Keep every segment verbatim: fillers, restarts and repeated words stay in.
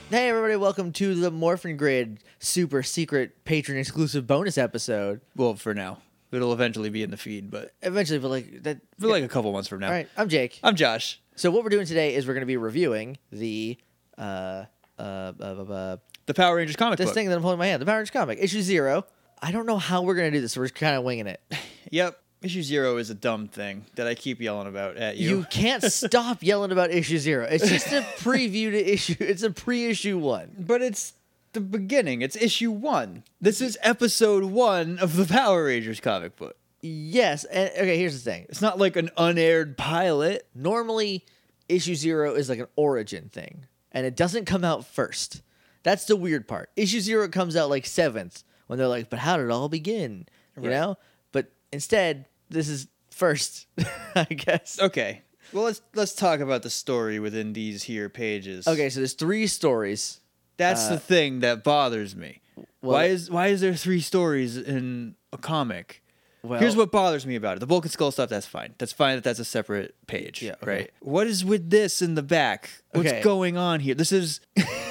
Hey everybody, welcome to the Morphin Grid super secret patron exclusive bonus episode. Well, for now. It'll eventually be in the feed, but Eventually, but like that for like a couple months from now. All right, I'm Jake. I'm Josh. So what we're doing today is we're going to be reviewing the uh uh, uh, uh The Power Rangers comic this book. thing that I'm holding in my hand, the Power Rangers comic, issue zero. I don't know how we're going to do this, so we're kind of winging it. Yep. Issue zero is a dumb thing that I keep yelling about at you. You can't stop yelling about issue zero. It's just a preview to issue. It's a pre-issue one. But it's the beginning. It's issue one. This is episode one of the Power Rangers comic book. Yes. And, okay, here's the thing. It's not like an unaired pilot. Normally, issue zero is like an origin thing, and it doesn't come out first. That's the weird part. Issue zero comes out like seventh when they're like, but how did it all begin? You Right. know? But instead, this is first, I guess. Okay. Well, let's let's talk about the story within these here pages. Okay, so there's three stories. That's uh, the thing that bothers me. well- why is why is there three stories in a comic? Well, Here's what bothers me about it. The Bulk and Skull stuff, that's fine. That's fine that that's a separate page, Yeah, okay. right? What is with this in the back? What's Okay. going on here? This is...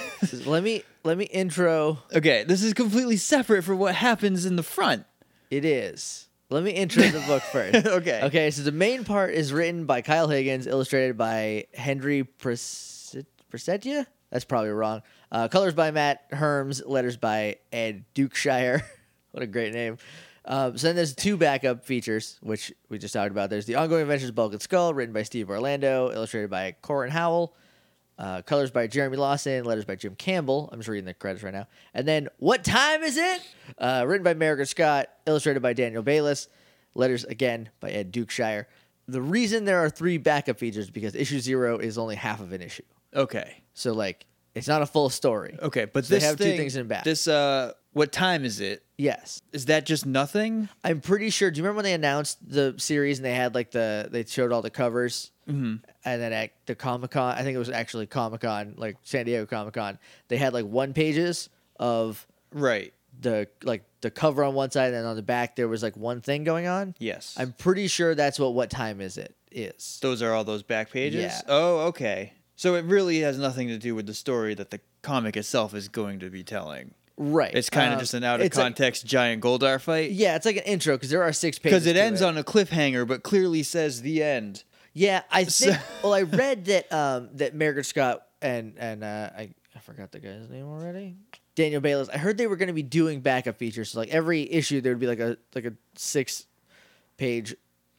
let me let me intro. okay, this is completely separate from what happens in the front. It is. Let me intro the book first. Okay. Okay, so the main part is written by Kyle Higgins, illustrated by Henry Preset- Presetia? That's probably wrong. Uh, colors by Matt Herms, letters by Ed Dukeshire. What a great name. Um, so then there's two backup features, which we just talked about. There's The Ongoing Adventures of Bulk and Skull, written by Steve Orlando, illustrated by Corin Howell. Uh, colors by Jeremy Lawson, letters by Jim Campbell. I'm just reading the credits right now. And then What Time Is It? Uh, written by Margaret Scott, illustrated by Daniel Bayless, letters again by Ed Dukeshire. The reason there are three backup features is because issue zero is only half of an issue. Okay. So, like, it's not a full story. Okay, but So they this have two thing- things in back. This, uh, what time is it? Yes. Is that just nothing? I'm pretty sure. Do you remember when they announced the series and they had, like, the, they showed all the covers? Mm-hmm. And then at the Comic Con, I think it was actually Comic Con, like San Diego Comic Con, they had like one pages of Right. the like the cover on one side, and then on the back there was like one thing going on. Yes. I'm pretty sure that's what What Time Is It is. Those are all those back pages? Yeah. Oh, okay. So it really has nothing to do with the story that the comic itself is going to be telling. Right. It's kind of Um, just an out of it's like- context giant Goldar fight. yeah, it's like an intro because there are six pages. Because it to ends on a cliffhanger, but clearly says the end. Yeah, I So- think. well, I read that um that Margaret Scott and and uh, I I forgot the guy's name already. Daniel Bayless. I heard they were going to be doing backup features. So like every issue, there would be like a like a six page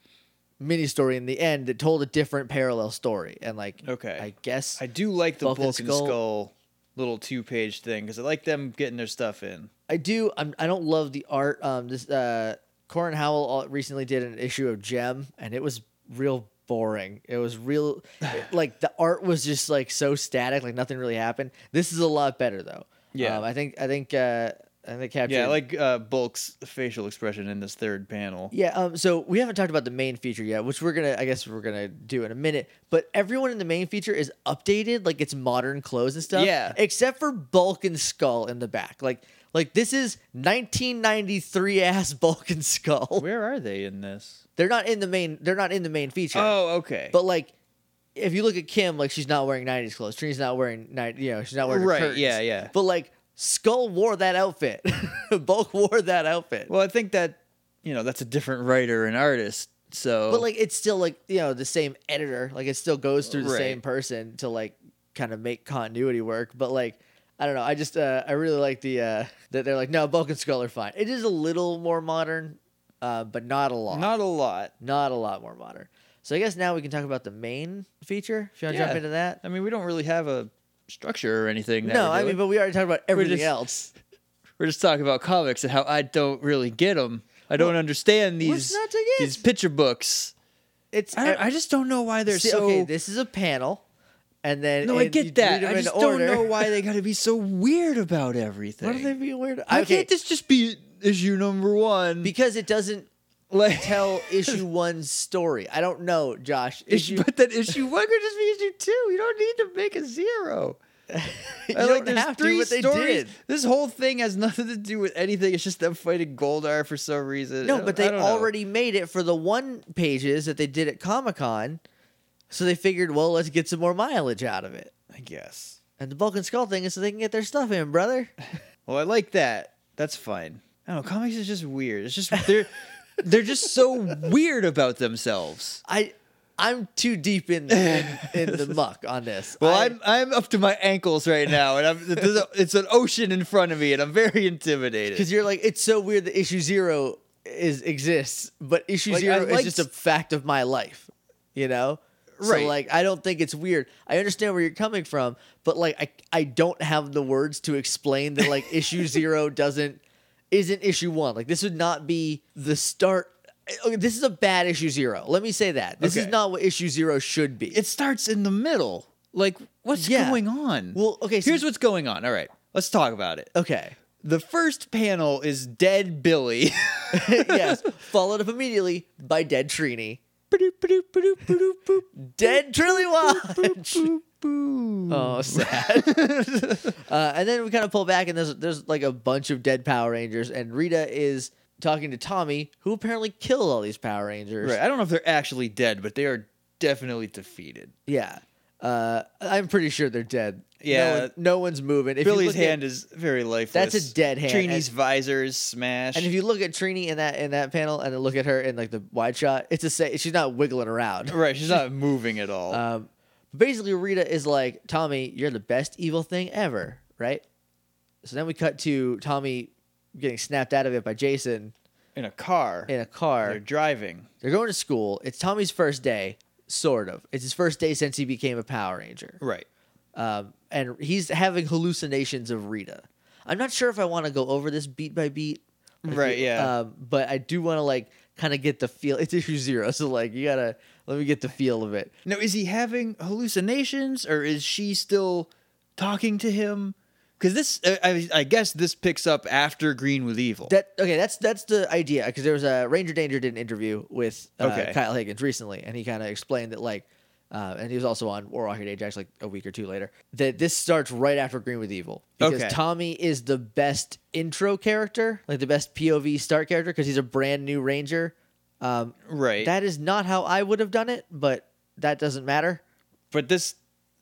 mini story in the end that told a different parallel story. And like, Okay. I guess I do like the Bulk Bulk, and and Skull. Skull little two page thing because I like them getting their stuff in. I do. I'm, I don't love the art. Um, this uh, Corin Howell all- recently did an issue of Gem, and it was real boring. It was real, it- like the art was just like so static, like nothing really happened. This is a lot better though. Yeah. um, I think I think uh, I think they captured. Yeah, I like uh, Bulk's facial expression in this third panel. Yeah, um, so we haven't talked about the main feature yet, which we're gonna, I guess we're gonna do in a minute. But everyone in the main feature is updated, like it's modern clothes and stuff. Yeah. except for Bulk and Skull in the back. Like, like this is nineteen ninety-three ass Bulk and Skull. Where are they in this? They're not in the main. They're not in the main feature. Oh, okay. But like, if you look at Kim, like she's not wearing nineties clothes. Trini's not wearing night. You know, she's not wearing her Right, curtains. yeah, yeah. But like, Skull wore that outfit. Bulk wore that outfit. well, I think that, you know, that's a different writer and artist. So, But like it's still like, you know, the same editor. Like it still goes through the Right. same person to like kind of make continuity work. But like I don't know. I just uh, I really like the uh, that they're like, no, Bulk and Skull are fine. It is a little more modern, uh, but not a lot. not a lot. Not a lot more modern. So I guess now we can talk about the main feature. If you want to Yeah. jump into that. I mean, we don't really have a structure or anything. That No, we're I doing. mean, but we already talked about everything just- else. We're just talking about comics and how I don't really get them. I don't understand these What's not to get? these picture books. It's I, don't, I just don't know why they're See, so. okay. This is a panel, and then no, I and you get that. read them I in just order. don't know why they got to be so weird about everything. What are they being weird? Why Okay, can't this just be issue number one? because it doesn't like tell issue one's story. I don't know, Josh. issue, Issue, but then issue one could just be issue two. You don't need to make a zero. you I don't there's have to, three but they stories. did. This whole thing has nothing to do with anything. It's just them fighting Goldar for some reason. I No, don't- but I they don't know. already made it for the one pages that they did at Comic Con, so they figured, well, let's get some more mileage out of it. I guess. And the Vulcan skull thing is so they can get their stuff in, brother. Well, I like that. That's fine. I don't know. Comics is just weird. It's just they're they're just so weird about themselves. I I'm too deep in in, in the muck on this. Well, I, I'm I'm up to my ankles right now, and I'm there's a, it's an ocean in front of me, and I'm very intimidated. because you're like, it's so weird that issue zero is exists, but issue Like, zero I is liked- just a fact of my life, you know. Right. So like, I don't think it's weird. I understand where you're coming from, but like, I I don't have the words to explain that like issue zero doesn't isn't issue one. Like this would not be the start. Okay, this is a bad issue zero. Let me say that this is Okay. not what issue zero should be. It starts in the middle. Like, what's Yeah. going on? Well, okay, so- Here's what's going on. All right, let's talk about it. okay. The first panel is dead Billy. Yes, followed up immediately by dead Trini. Dead Trilly Oh, sad. uh, and then we kind of pull back, and there's there's like a bunch of dead Power Rangers, and Rita is talking to Tommy, who apparently killed all these Power Rangers. Right. I don't know if they're actually dead, but they are definitely defeated. Yeah. Uh, I'm pretty sure they're dead. Yeah. No, one- no one's moving. If you Billy's look at- hand is very lifeless. That's a dead hand. Trini's And- visor is smashed. And if you look at Trini in that in that panel, and then look at her in like the wide shot, it's a say she's not wiggling around. right, she's not moving at all. Um, basically, Rita is like, Tommy, you're the best evil thing ever, right? So then we cut to Tommy getting snapped out of it by Jason in a car. in a car. They're driving. They're going to school. It's Tommy's first day, sort of. It's his first day since he became a Power Ranger. Right. Um, and he's having hallucinations of Rita. I'm not sure if I want to go over this beat by beat. Like, Right, yeah. Um, but I do want to like kind of get the feel. It's issue zero, so like you gotta let me get the feel of it. Now, is he having hallucinations, or is she still talking to him? Because this, I, I, I guess, this picks up after Green with Evil. That okay? That's that's the idea. Because there was a Ranger Danger did an interview with uh, Okay. Kyle Higgins recently, and he kind of explained that like, uh, and he was also on Warwalker Ajax like a week or two later. That this starts right after Green with Evil because Okay. Tommy is the best intro character, like the best P O V start character, because he's a brand new Ranger. Um, right. That is not how I would have done it, but that doesn't matter. but this,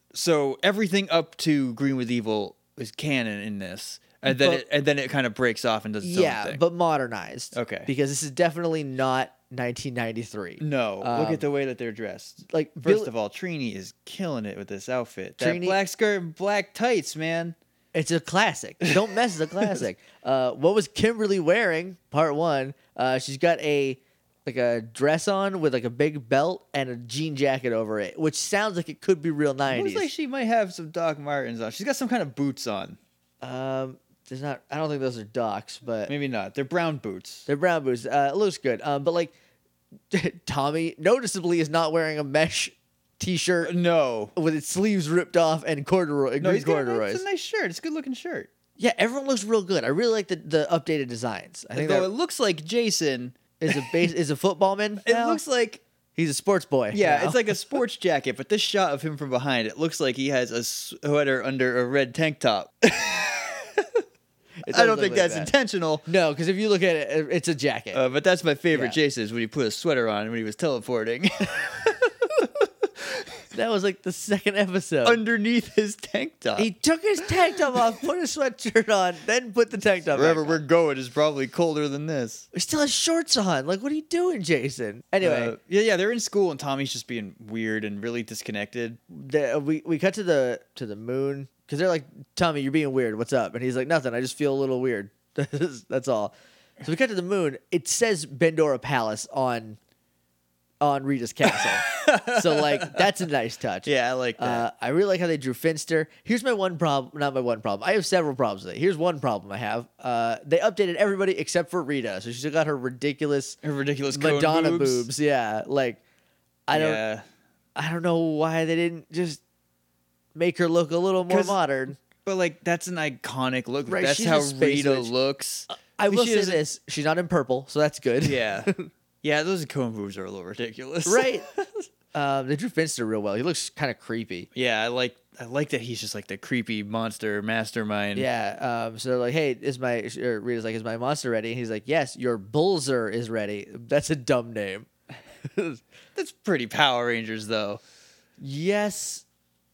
so everything up to Green with Evil is canon in this, and then But- it, and then it kind of breaks off and does its Yeah, own thing. but modernized. Okay. Because this is definitely not nineteen ninety-three. no, look Um, at the way that they're dressed. Like First Bill- of all, Trini is killing it with this outfit. That Trini- black skirt and black tights, man. It's a classic. Don't mess with a classic. Uh, what was Kimberly wearing? Part one. Uh, she's got a like a dress on with like a big belt and a jean jacket over it, which sounds like it could be real Looks nineties. like she might have some Doc Martens on. She's got some kind of boots on. um, there's not. I don't think those are Docs, but Maybe not. They're brown boots. they're brown boots. Uh, it looks good. Um, but like Tommy noticeably is not wearing a mesh t-shirt No. with its sleeves ripped off and corduroy. No, green he's got a, corduroys. it's a nice shirt. It's a good looking shirt. Yeah, everyone looks real good. I really like the, the updated designs. I think Though that it looks like Jason. is a base is a footballman. It now? looks like He's a sports boy. yeah, now. it's like a sports jacket, but this shot of him from behind, it looks like he has a sweater under a red tank top. It I does don't look think like that's that. intentional, No, because if you look at it, it's a jacket. uh, but that's my favorite Yeah. Jason is when he put a sweater on when he was teleporting that was like the second episode. underneath his tank top. he took his tank top off, put his sweatshirt on, then put the tank top. Wherever back we're on. going is probably colder than this. He still has shorts on. Like, what are you doing, Jason? Anyway, Uh, yeah, yeah, they're in school and Tommy's just being weird and really disconnected. the, we we cut to the to the moon because they're like, Tommy, you're being weird. What's up? And he's like, nothing. I just feel a little weird. That's all. So we cut to the moon. It says Bendora Palace on on Rita's castle. So like that's a nice touch. Yeah, I like that. Uh, I really like how they drew Finster. Here's my one problem. Not my one problem. I have several problems with it. Here's one problem I have. Uh, they updated everybody except for Rita. So she's still got her ridiculous Her ridiculous cone Madonna boobs. boobs. Yeah. Like I don't Yeah. I don't know why they didn't just make her look a little more 'Cause- modern. But like that's an iconic look. Right, That's she's how a space Rita witch. looks. I will she say doesn't- this. She's not in purple, so that's good. Yeah. Yeah, those cone boobs are a little ridiculous. Right. Um, they drew Finster real well. He looks kind of creepy. Yeah, I like I like that he's just like the creepy monster mastermind. Yeah. Um, so they're like, hey, is my or Rita's like, is my monster ready? And he's like, yes, your Bullzer is ready. That's a dumb name. That's pretty Power Rangers though. Yes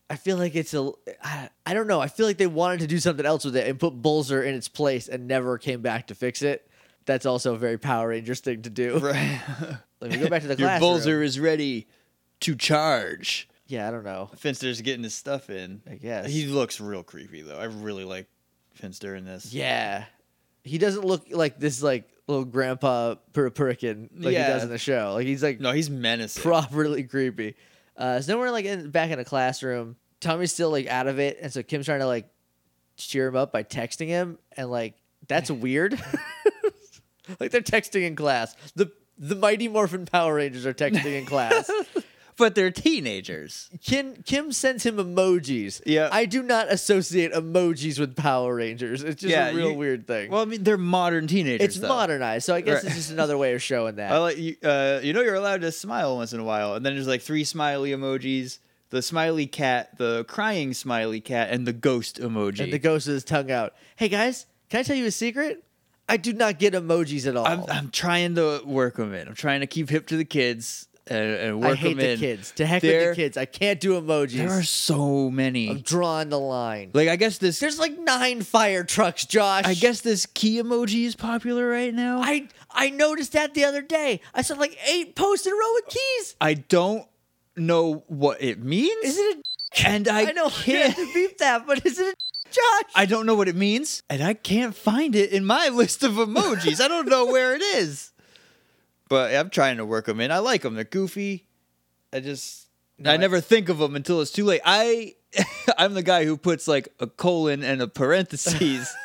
I feel like it's a. I, I don't know. I feel like they wanted to do something else with it and put Bulzer in its place and never came back to fix it. That's also a very Power Rangers thing to do. Right. Let me go back to the Your classroom. Bulzer is ready to charge. Yeah, I don't know. Finster's getting his stuff in. I guess. He looks real creepy though. I really like Finster in this. Yeah. He doesn't look like this like little grandpa Purican like Yeah. he does in the show. Like he's like No, he's menacing. properly creepy. Uh, so then we're like in, back in a classroom. Tommy's still like out of it, and so Kim's trying to like cheer him up by texting him, and like that's weird. Like they're texting in class. The the Mighty Morphin Power Rangers are texting in class. But they're teenagers. Kim Kim sends him emojis. Yeah. I do not associate emojis with Power Rangers. It's just Yeah, a real you- weird thing. Well, I mean, they're modern teenagers. it's though. modernized, so I guess Right. it's just another way of showing that. I like you. Uh, you know, you're allowed to smile once in a while, and then there's like three smiley emojis: the smiley cat, the crying smiley cat, and the ghost emoji. And the ghost with his tongue out. Hey guys, can I tell you a secret? I do not get emojis at all. I'm, I'm trying to work them in. I'm trying to keep hip to the kids and, and work I hate them the in. kids. To heck with There- the kids. I can't do emojis. There are so many. I'm drawing the line. Like, I guess this. There's like nine fire trucks, Josh. I guess this key emoji is popular right now. I I noticed that the other day. I saw like eight posts in a row with keys. I don't know what it means. Is it a And I, I know I can't. have to beep that, but is it a Josh? I don't know what it means, and I can't find it in my list of emojis. I don't know where it is. But I'm trying to work them in. I like them. They're goofy. I just No, I I- never think of them until it's too late. I I'm the guy who puts like a colon and a parentheses.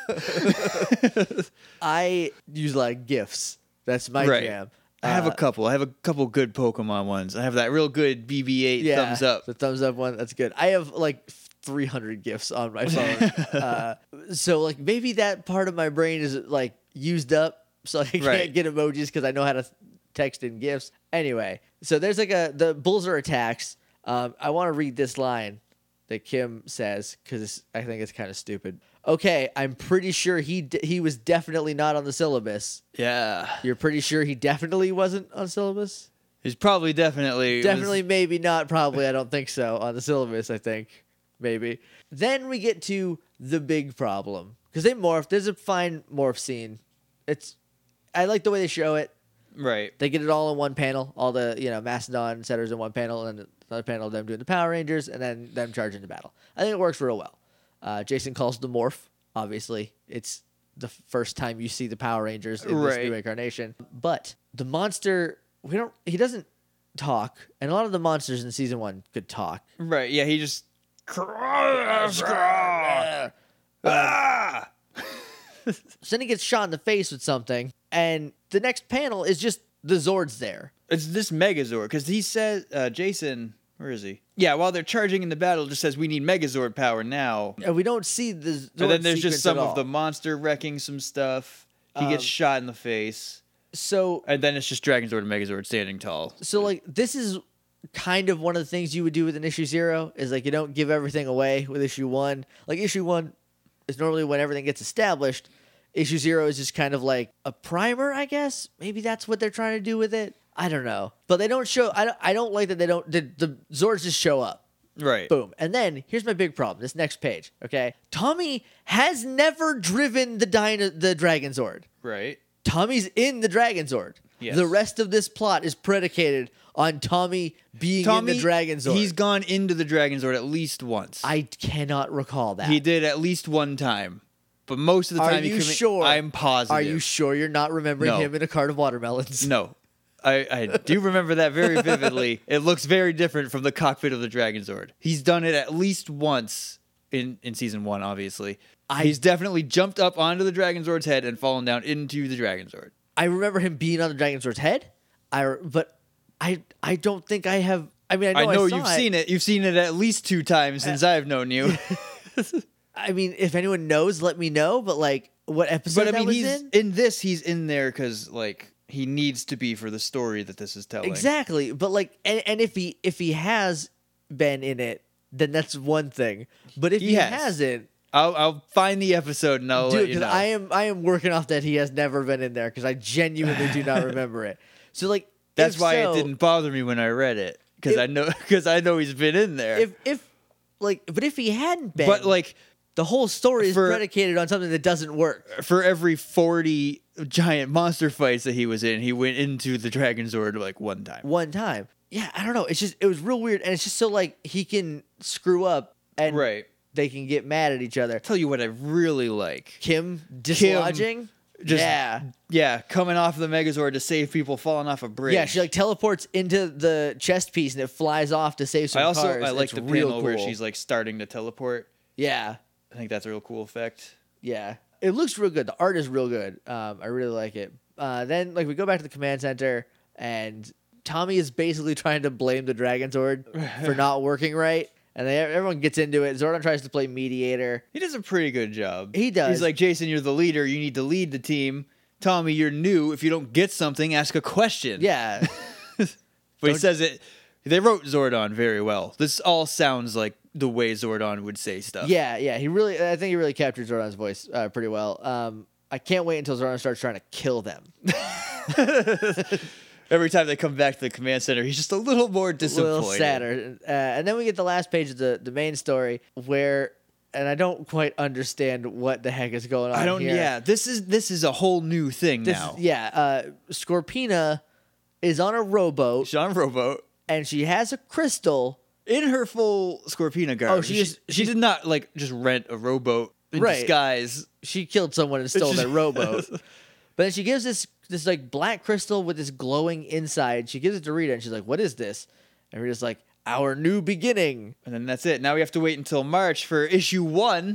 I use like GIFs. That's my Right. jam. I have Uh, a couple. I have a couple good Pokemon ones. I have that real good B B eight yeah, thumbs up. The thumbs up one. That's good. I have like three hundred GIFs on my phone. uh, so like maybe that part of my brain is like used up, so I can't Right. get emojis because I know how to text in GIFs. Anyway, so there's like a the Bulzer attacks. Um, I want to read this line that Kim says because I think it's kind of stupid. Okay, I'm pretty sure he d- he was definitely not on the syllabus. Yeah. You're pretty sure he definitely wasn't on syllabus? He's probably definitely Definitely, maybe not, probably. I don't think so. On the syllabus, I think. Maybe. Then we get to the big problem. Because they morph. There's a fine morph scene. It's I like the way they show it. right. They get it all in one panel. All the, you know, Mastodon setters in one panel, and another panel of them doing the Power Rangers, and then them charging the battle. I think it works real well. Uh, Jason calls the morph, obviously. It's the first time you see the Power Rangers in this Right. new incarnation. But the monster, we don't. he doesn't talk, and a lot of the monsters in season one could talk. Right. Yeah, he just ah! So then he gets shot in the face with something, and the next panel is just the Zords there. It's this Megazord because he says, uh, Jason, where is he? Yeah, while they're charging in the battle, it just says we need Megazord power now. And we don't see the Zord And then there's sequence just some at of the all. monster wrecking some stuff. He Um, gets shot in the face, So and then it's just Dragonzord and Megazord standing tall. So like this is kind of one of the things you would do with an issue zero is like you don't give everything away with issue one. Like issue one is normally when everything gets established. Issue zero is just kind of like a primer, I guess. Maybe that's what they're trying to do with it. I don't know, but they don't show. I don't. I don't like that they don't. The, the Zords just show up. Right. Boom. And then here's my big problem. This next page. Okay, Tommy has never driven the Dino, the Dragon Zord. Right. Tommy's in the Dragon Zord. Yes. The rest of this plot is predicated on Tommy being Tommy, in the Dragon Zord. he's gone into the Dragonzord at least once. I cannot recall that. He did at least one time, but most of the Are time he you commi- sure? I'm positive. Are you sure you're not remembering No. him in a cart of watermelons? No. I, I do remember that very vividly. It looks very different from the cockpit of the Dragonzord. He's done it at least once in, in season one, obviously. I- He's definitely jumped up onto the Dragonzord's head and fallen down into the Dragonzord. I remember him being on the Dragon Zord's head. I but I I don't think I have. I mean, I I know, know, I saw you've seen it. You've seen it at least two times since I've known you. I mean, if anyone knows, let me know. But like, what episode But I that mean, was he's in? in this. He's in there because like he needs to be for the story that this is telling. Exactly. But like, and, and if he if he has been in it, then that's one thing. But if He he, has. hasn't, I'll I'll find the episode and I'll dude, let you because know. I am I am working off that he has never been in there because I genuinely do not remember it. So like, That's if why so, it didn't bother me when I read it because If- I know because I know he's been in there. If if like, but if he hadn't been, But like the whole story is for- predicated on something that doesn't work. for every forty giant monster fights that he was in, he went into the Dragon Zord like one time. One time. Yeah, I don't know. It's just it was real weird, and it's just so like he can screw up and Right. they can get mad at each other. Tell you what I really like. Kim dislodging. Just yeah. yeah, coming off the Megazord to save people falling off a bridge. Yeah, she like teleports into the chest piece and it flies off to save some I also cars. I like It's the real panel where cool. she's like starting to teleport. Yeah, I think that's a real cool effect. yeah. It looks real good. The art is real good. Um, I really like it. Uh, then like we go back to the command center and Tommy is basically trying to blame the Dragon Zord for not working right, and then everyone gets into it. Zordon tries to play mediator. He does a pretty good job. He does. He's like, Jason, you're the leader. You need to lead the team. Tommy, you're new. If you don't get something, ask a question. Yeah, But he Don't- says it. They wrote Zordon very well. This all sounds like the way Zordon would say stuff. yeah, yeah. He really, I think he really captured Zordon's voice uh, pretty well. Um, I can't wait until Zordon starts trying to kill them. Every time they come back to the command center, he's just a little more A disappointed. little sadder. Uh, and then we get the last page of the, the main story where, and I don't quite understand what the heck is going on I don't. here. Yeah, this is this is a whole new thing This now. is- yeah. Uh, Scorpina is on a rowboat Sean Rowboat and she has a crystal. in her full Scorpina garb. Oh, she is- She did not like just rent a rowboat in Right. disguise. She killed someone and stole just- their rowboat. But then she gives this this like black crystal with this glowing inside. She gives it to Rita and she's like, "What is this?" And Rita's like, "Our new beginning." And then that's it. Now we have to wait until March for issue one.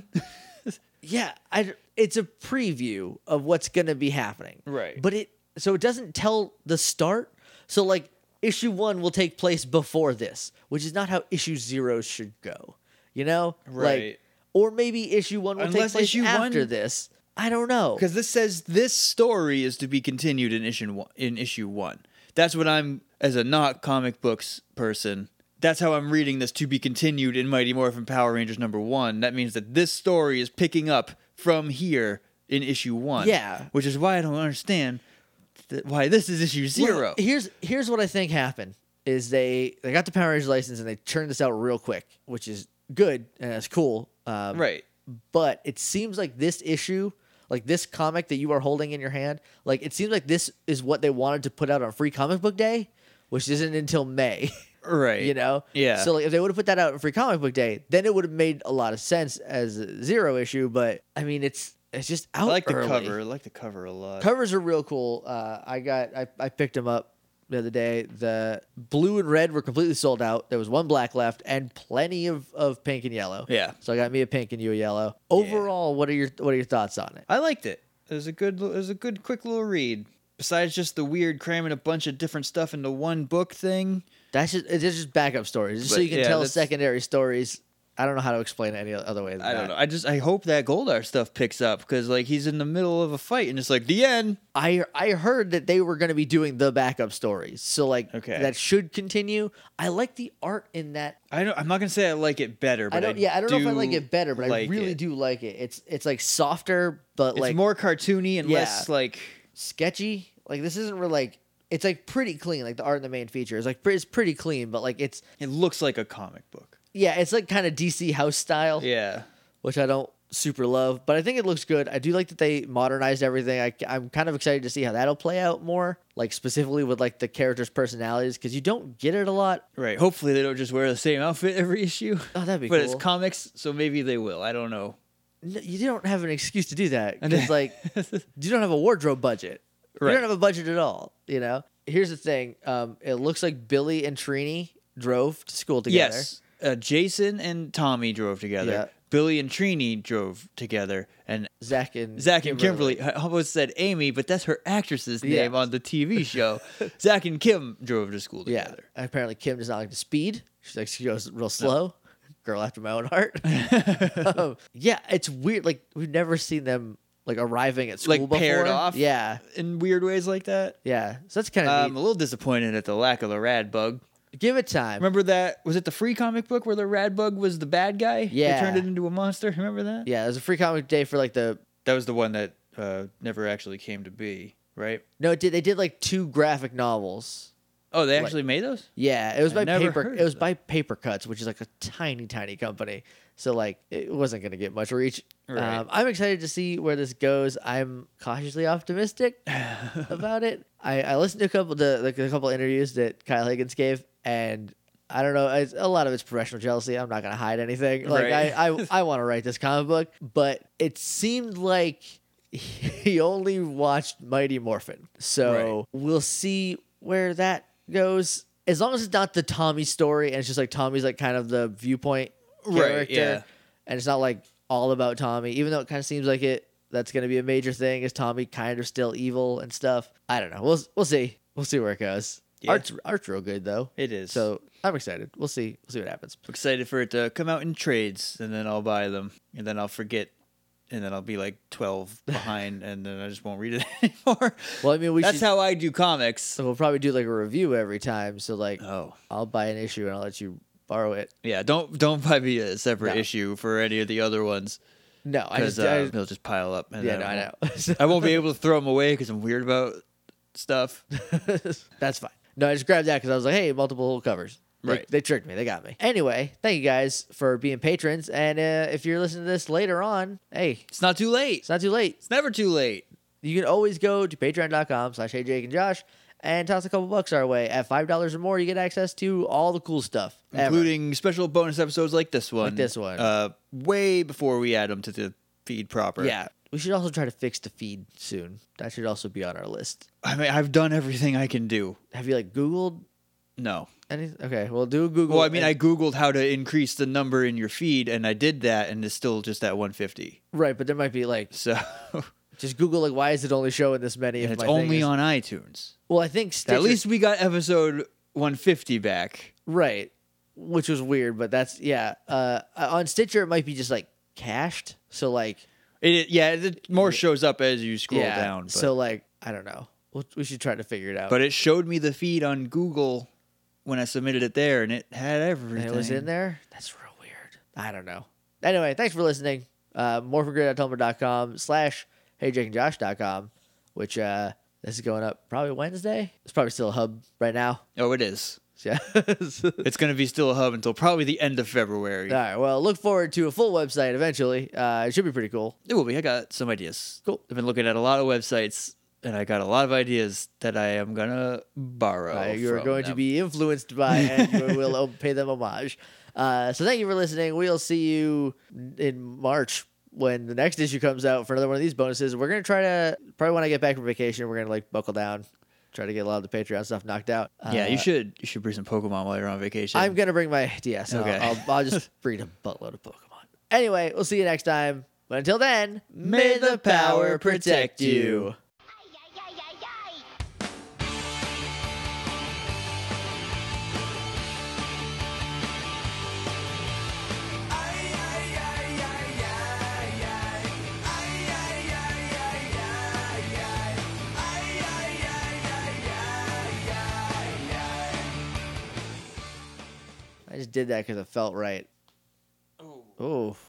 Yeah, I, it's a preview of what's going to be happening. Right. But it so it doesn't tell the start. So like issue one will take place before this, which is not how issue zero should go. You know? Right. Like, or maybe issue one will Unless take place issue after one- this. I don't know. Because this says this story is to be continued in issue one. In issue one, that's what I'm as a not comic books person. That's how I'm reading this to be continued in Mighty Morphin Power Rangers number one. That means that this story is picking up from here in issue one. Yeah. which is why I don't understand th- why this is issue zero. Well, here's here's what I think happened is they they got the Power Rangers license and they turned this out real quick, which is good and it's cool. Um, right. But it seems like this issue, like this comic that you are holding in your hand, like it seems like this is what they wanted to put out on Free Comic Book Day, which isn't until May. Right. You know? Yeah. So like if they would have put that out on Free Comic Book Day, then it would have made a lot of sense as a zero issue. But I mean, it's it's just out I like the early. cover. I like the cover a lot. Covers are real cool. Uh, I got I, I picked them up the other day. The blue and red were completely sold out. There was one black left and plenty of, of pink and yellow. Yeah. So I got me a pink and you a yellow. Overall, what are your what are your thoughts on it? I liked it. It was a good. It was a good, quick little read. Besides just the weird cramming a bunch of different stuff into one book thing. That's just it's just backup stories, just so But, you can yeah, tell that's- secondary stories. I don't know how to explain it any other way. Than I don't that. know. I just I hope that Goldar stuff picks up because like he's in the middle of a fight and it's like the end. I I heard that they were going to be doing the backup stories, so like Okay. that should continue. I like the art in that. I don't. I'm not gonna say I like it better, but I don't. yeah, I don't know if I like it better, but I like really it. do like it. It's it's like softer, but It's like more cartoony and Yeah. less like. sketchy. Like this isn't really like it's like pretty clean. Like the art in the main feature is like pre- it's pretty clean, but like it's It looks like a comic book. yeah, it's like kind of D C house style. Yeah. Which I don't super love, but I think it looks good. I do like that they modernized everything. I, I'm kind of excited to see how that'll play out more, like specifically with like the characters' personalities, because you don't get it a lot. Right. Hopefully they don't just wear the same outfit every issue. Oh, that'd be but cool. it's comics, so maybe they will. I don't know. No, you don't have an excuse to do that because like you don't have a wardrobe budget. You Right. don't have a budget at all. You know. Here's the thing. Um, it looks like Billy and Trini drove to school together. Yes. Uh, Jason and Tommy drove together. Yeah. Billy and Trini drove together, and Zach and Zach and Kimberly. I almost said Amy, but that's her actress's Yeah. name on the T V show. Zach and Kim drove to school Yeah. together. Apparently, Kim does not like the speed. She's like she goes real slow. Girl after my own heart. um, yeah, it's weird. Like we've never seen them like arriving at school Like, before. paired off? Yeah, In weird ways like that. yeah. So that's kind of I'm a neat. little disappointed at the lack of the Rad Bug. Give it time. Remember that? Was it the free comic book where the Rad Bug was the bad guy? Yeah. They turned it into a monster. Remember that? Yeah, it was a free comic day for like the. That was the one that uh, never actually came to be, right? No, it did. They did like two graphic novels. Oh, they Like- actually made those? Yeah, it was I by never paper. heard It was of by Paper Cuts, which is like a tiny, tiny company. So like, it wasn't going to get much reach. Right. Um, I'm excited to see where this goes. I'm cautiously optimistic about it. I, I listened to a couple the like a couple interviews that Kyle Higgins gave, and I don't know. It's, a lot of it's professional jealousy. I'm not going to hide anything. Like Right. I, I, I want to write this comic book, but it seemed like he only watched Mighty Morphin. So Right. we'll see where that goes. As long as it's not the Tommy story and it's just like Tommy's like kind of the viewpoint Right, character, yeah. and it's not like all about Tommy, even though it kind of seems like it. That's going to be a major thing. Is Tommy kind of still evil and stuff? I don't know. We'll we'll see. We'll see where it goes. Yeah. Art's art's real good though. It is. So I'm excited. We'll see. We'll see what happens. Excited for it to come out in trades, and then I'll buy them, and then I'll forget, and then I'll be like twelve behind, and then I just won't read it anymore. Well, I mean, we That's should. how I do comics. So we'll probably do like a review every time. So like, Oh, I'll buy an issue and I'll let you borrow it. yeah. Don't don't buy me a separate No. issue for any of the other ones, No, I because just. uh, I, they'll just pile up. And yeah, then no, I won't- know. I won't be able to throw them away because I'm weird about stuff. That's fine. No, I just grabbed that because I was like, hey, multiple covers. They, Right. they tricked me. They got me. Anyway, thank you guys for being patrons. And uh, if you're listening to this later on, hey, It's not too late. it's not too late. It's never too late. You can always go to patreon.com slash hey Jake and Josh and toss a couple bucks our way. At five dollars or more, you get access to all the cool stuff. ever. Including special bonus episodes like this one. this one. Uh, way before we add them to the feed proper. Yeah. We should also try to fix the feed soon. That should also be on our list. I mean, I've done everything I can do. Have you like Googled No. anything? Okay, well, do a Google. Well, I mean, and- I Googled how to increase the number in your feed, and I did that, and it's still just at one fifty. Right, but there might be like, So, just Google like, why is it only showing this many? and if it's my thing only is- on iTunes. Well, I think Stitcher, At least we got episode one fifty back. right, which was weird, but that's yeah. Uh, on Stitcher, it might be just like cached. So like, It, yeah, it more shows up as you scroll yeah. down. But, So like, I don't know. We'll, we should try to figure it out. but it showed me the feed on Google when I submitted it there, and it had everything. and it was in there. That's real weird. I don't know. Anyway, thanks for listening. Uh, more for grid at tumblr dot com slash hey Jake and Josh dot com, which uh, this is going up probably Wednesday. It's probably still a hub right now. Oh, it is. So, yeah. It's going to be still a hub until probably the end of February. All right. Well, look forward to a full website eventually. Uh, it should be pretty cool. It will be. I got some ideas. Cool. I've been looking at a lot of websites, and I got a lot of ideas that I am gonna borrow. Uh, you are from going to them. be influenced by and you will o- pay them homage. Uh, so thank you for listening. We'll see you in March when the next issue comes out for another one of these bonuses. We're going to try to, probably when I get back from vacation, we're going to like buckle down, try to get a lot of the Patreon stuff knocked out. Yeah, Uh, you should. You should bring some Pokemon while you're on vacation. I'm going to bring my D S. Okay. I'll, I'll, I'll just breed a buttload of Pokemon. Anyway, we'll see you next time. But until then, May the power protect you. Ay, ay, ay, ay, ay. I just did that because it felt right. Oh.